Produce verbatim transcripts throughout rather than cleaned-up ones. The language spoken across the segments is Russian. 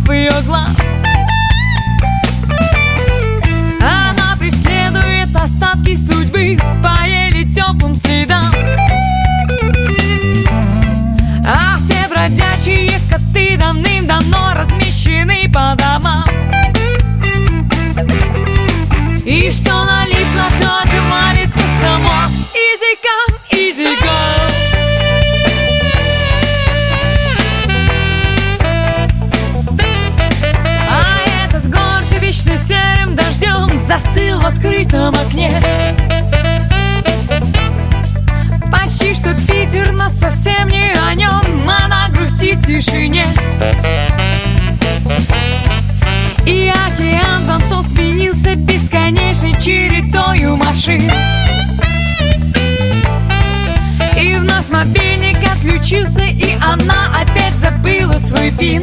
в ее глаз. Она преследует остатки судьбы по еле теплым следам. А все бродячие коты давным-давно размещены по домам. И что налипло, то отвалится само. Easy come, easy go. А этот город вечно серым дождем застыл в открытом окне. Почти что Питер, но совсем не о нем. Она грустит в тишине. И океан зонтом сменился бесконечной чередою машин. И вновь мобильник отключился, и она опять забыла свой пин.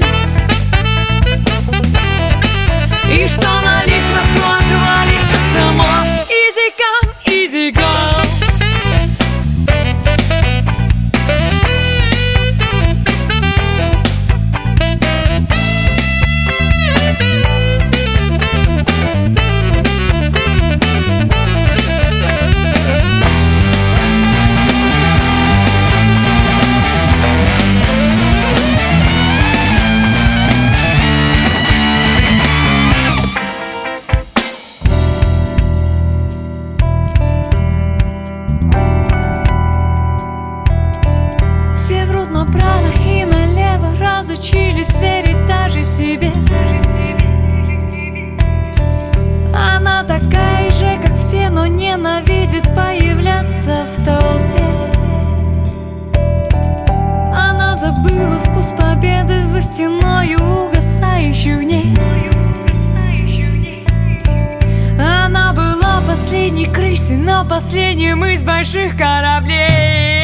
И что налипло, то отвалится само. Easy come, easy go. Все врут направо и налево, разучились верить даже себе. Она такая же, как все, но ненавидит появляться в толпе. Она забыла вкус победы за стеною угасающих дней. Она была последней крысой на последнем из больших кораблей.